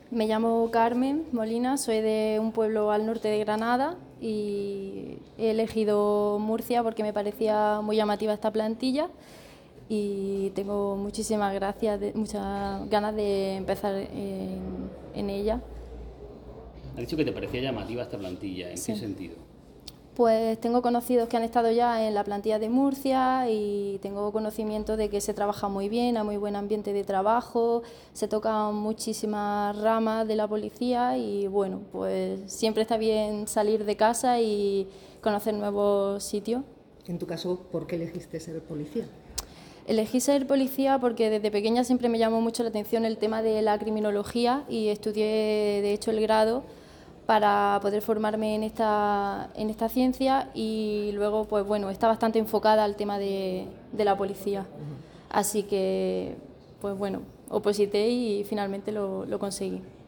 Me llamo Carmen Molina, soy de un pueblo al norte de Granada y he elegido Murcia porque me parecía muy llamativa esta plantilla y tengo muchas ganas de empezar en ella. Has dicho que te parecía llamativa esta plantilla. ¿En qué Sí. sentido? Pues tengo conocidos que han estado ya en la plantilla de Murcia y tengo conocimiento de que se trabaja muy bien, hay muy buen ambiente de trabajo, se tocan muchísimas ramas de la policía y bueno, pues siempre está bien salir de casa y conocer nuevos sitios. En tu caso, ¿por qué elegiste ser policía? Elegí ser policía porque desde pequeña siempre me llamó mucho la atención el tema de la criminología y estudié de hecho el grado para poder formarme en esta ciencia y luego pues bueno, está bastante enfocada al tema de la policía. Así que pues bueno, oposité y finalmente lo conseguí.